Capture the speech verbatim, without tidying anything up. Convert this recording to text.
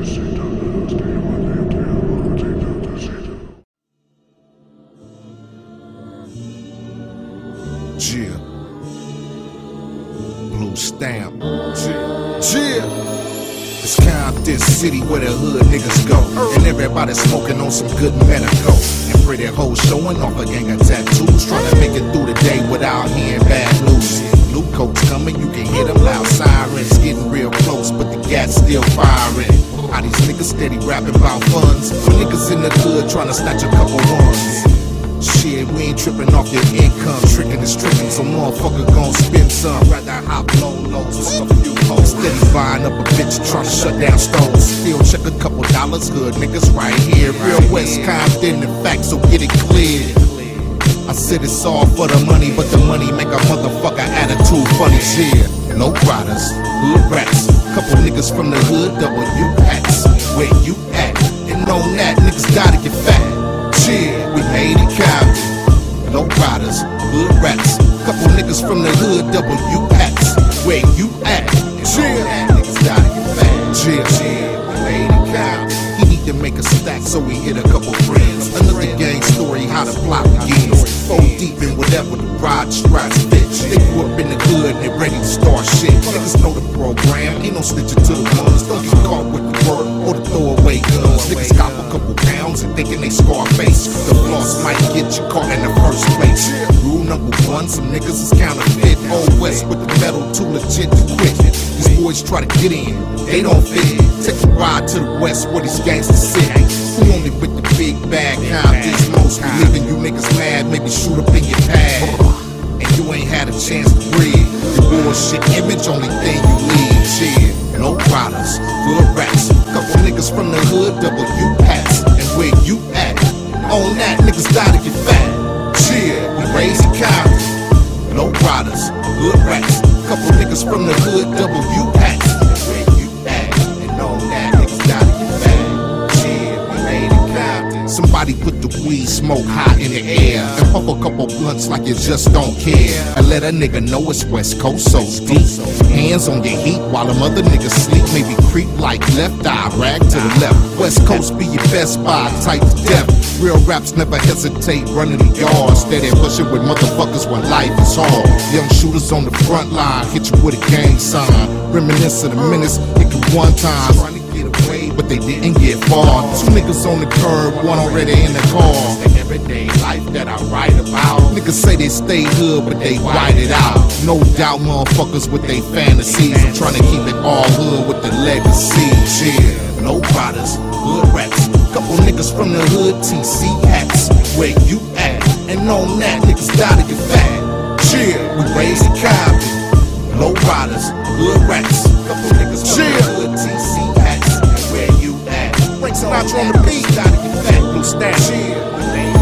Yeah. Blue stamp. Yeah. Yeah. It's Compton City where the hood niggas go. And everybody smoking on some good medical. And pretty hoes showing off a gang of tattoos. Trying to make it through the day without hearing bad news. Blue coats coming, you can hear them loud sirens. Getting real close, but the gas still firing. How these niggas steady rapping about funds. When niggas in the hood trying to snatch a couple ones. Shit, we ain't tripping off your income. Tricking is tricking, so motherfucker gon' spend some. Rather hop low lows, fuck a few hoes. Steady buying up a bitch, trying to shut down stores. Still check a couple dollars, good niggas right here. Real West Compton, in fact, so get it clear. I said it's all for the money, but the money make a motherfucker attitude funny. Shit, low riders, hood rats, couple niggas from the hood, W X. Where you at? And on that, niggas gotta get fat. Yeah, we made it Compton. Low riders, hood rats, couple niggas from the hood, W X. Where you at? And yeah, niggas gotta get fat. Yeah, yeah, we made it Compton. He need to make a stack, so we hit a couple friends. Another gang story, how the plot begins. Four deep in whatever the rod stripes fit. They grew up in the hood and they ready to start shit. Niggas know the program, ain't no snitching to the ones. Don't get caught with the word or the throwaway guns. Niggas cop a couple pounds and thinking they scar face. The floss might get you caught in the first place. Rule number one, some niggas is counterfeit. Old West with the metal too legit to quit. These boys try to get in, they don't fit. Take a ride to the west where these gangsters sit. We only with the big bag, Compton's most. We leaving you niggas mad, maybe shoot up in your pad. And you ain't had a chance to breathe. Your bullshit image, only thing you leave. Yeah, no riders, good rats, couple niggas from the hood, W X. And where you at? On that, niggas die to get fat. Yeah, we raising Compton. No riders, good rats, couple niggas from the hood, W X. And where you at? And on that, niggas die to get fat. Yeah, we made it Compton. Somebody put the weed smoke high in the air and pump a couple blunts like you just don't care. And let a nigga know it's West Coast so deep. Hands on your heat while them other niggas sleep. Maybe creep like left eye, rag to the left. West Coast be your best buy, tight to death. Real raps never hesitate, running the yard. Steady pushing with motherfuckers when life is hard. Young shooters on the front line, hit you with a gang sign. Reminisce of the minutes, hit you one time. Trying to get away, but they didn't get far. Two niggas on the curb, one already in the car. The everyday life that I write about. Niggas say they stay hood, but they white it out. No doubt motherfuckers with they fantasies. I'm trying to keep it all hood with the legacy. Yeah, low riders, hood rats, couple niggas from the hood, T C hats. Where you at? And on that, niggas die to get fat. Yeah, we raising Compton. Low riders, hood rats, couple niggas from the hood, T C hats. And where you at? Frank Sinatra on the beat, die to get fat. Blue stamp. Yeah,